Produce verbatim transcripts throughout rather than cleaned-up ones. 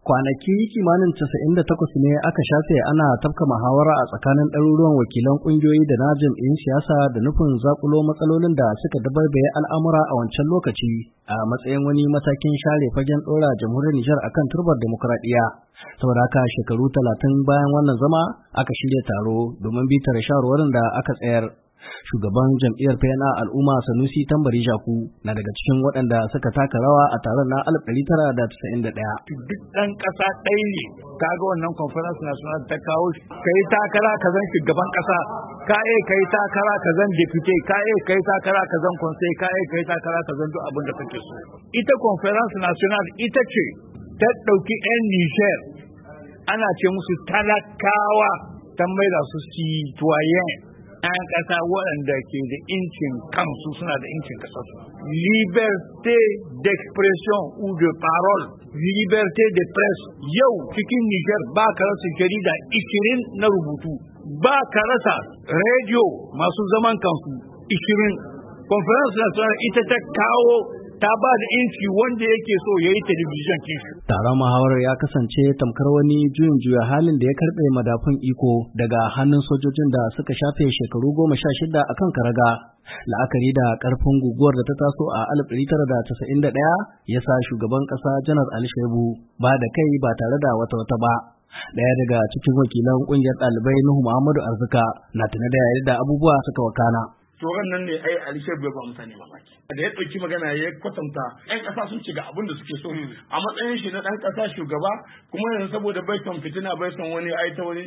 Kwanaki kimanin casa'in da takwas ne aka shafe ana tafka muhawara a tsakanin ɗaruruwan wakilan ƙungiyoyi da na jam'iyyun siyasa da nufin zakulo matsalolin da suka dabaibaye al'amura a wancan lokaci a matsayin wani matakin share fagen ɗora jamhuriyar Nijar akan turbar demokuraɗiyya. Saboda haka shekaru talatin bayan wannan zama aka shirya taro domin bitar shawarwarin da aka tsayar. Shugaban jam'iyyar P N A al'umma Sanusi Tambari Jaku na daga cikin waɗanda suka taka rawa a taron na alif ɗari tara da casa'in da ɗaya. Duk ɗan ƙasa ɗaya ne kaga wannan conference national ta kawo kai takara ka zan shugaban ƙasa, ka eh kai takara ka zan deputy, ka eh kai takara ka zan conseil, ka eh kai takara ka zan duk abin da kake so. Ita conference national ita ce ta ɗauki 'yan Niger ana ce musu talakawa ta maida su citoyen 'yan ƙasa waɗanda ke da incin kansu suna da incin ƙasarsu. Liberté d'expression ou de parole, liberté de presse. Yau cikin Niger ba ka rasa jarida ishirin na rubutu, ba ka rasa rediyo masu zaman kansu ishirin. Conference National ita ta kawo ta ba da inci wanda yake so ya yi talabijin kishi. Taron muhawarar ya kasance tamkar wani juyin juya halin da ya karɓe madafun iko daga hannun sojojin da suka shafe shekaru goma sha shida a kan karaga. La'akari da ƙarfin guguwar da ta taso a alif ɗari tara da casa'in da ɗaya ya sa shugaban ƙasa Janar Ali Shehu ba da kai ba tare da wata wata ba. Ɗaya daga cikin wakilan ƙungiyar ɗalibai Nuhu Muhammadu Arzika na tuna da yadda abubuwa suka wakana. Tsoron nan ne ai Alisher bai ba mutane mamaki. Da ya ɗauki magana ya kwatanta ƴan ƙasa sun ci ga abin da suke so a matsayin shi na ɗan ƙasa shugaba, kuma yanzu saboda bai son fitina bai son wani ai ta wani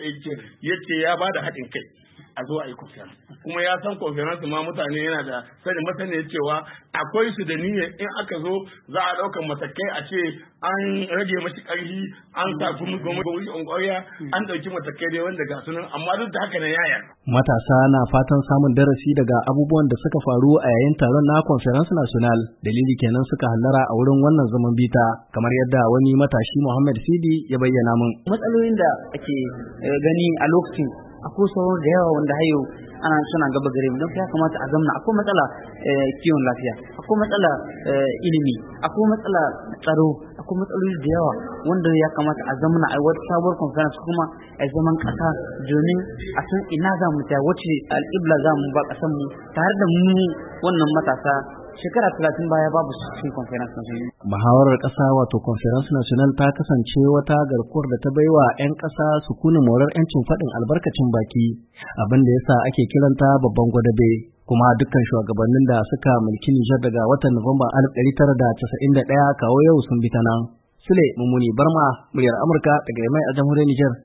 yace ya ba da haɗin kai a zo a yi conference. Kuma ya san conference ma mutane yana da sani masaniya cewa akwai su da niyyar in aka zo za a ɗaukar matakai a ce an rage mashi ƙarfi, an sa kuma gwamnati ƙwarya, an ɗauki matakai dai wanda ga sunan, amma duk da haka na yaya. Matasa na fatan samun darasi daga abubuwan da suka faru a yayin taron na Conference National. Dalili kenan suka hallara a wurin wannan zaman bita, kamar yadda wani matashi Muhammad Sidi ya bayyana min. Matsalolin da ake gani a lokacin akwai sauran da yawa wanda hayo ana suna gaba gare mu, don ya kamata a zamna. Akwai matsala kiwon lafiya, akwai matsala ilimi, akwai matsala tsaro, akwai matsaloli da yawa wanda ya kamata a zamna a wata sabuwar conference kuma a zaman kasa domin a san ina za mu ta wace al'ibla za mu ba kasan mu tare da mu wannan matasa. Shekara talatin baya babu cikin conference national. Muhawarar ƙasa wato conference national ta kasance wata garkuwar da ta baiwa 'yan ƙasa sukunin morar 'yancin faɗin albarkacin baki, abin da yasa ake kiranta babban gwadabe. Kuma dukkan shugabannin da suka mulki Nijar daga watan Nuwamba alif ɗari tara da casa'in da ɗaya kawo yau sun bi ta nan. Sule Mummuni Barma, muryar Amurka daga Yamai a jamhuriyar Nijar.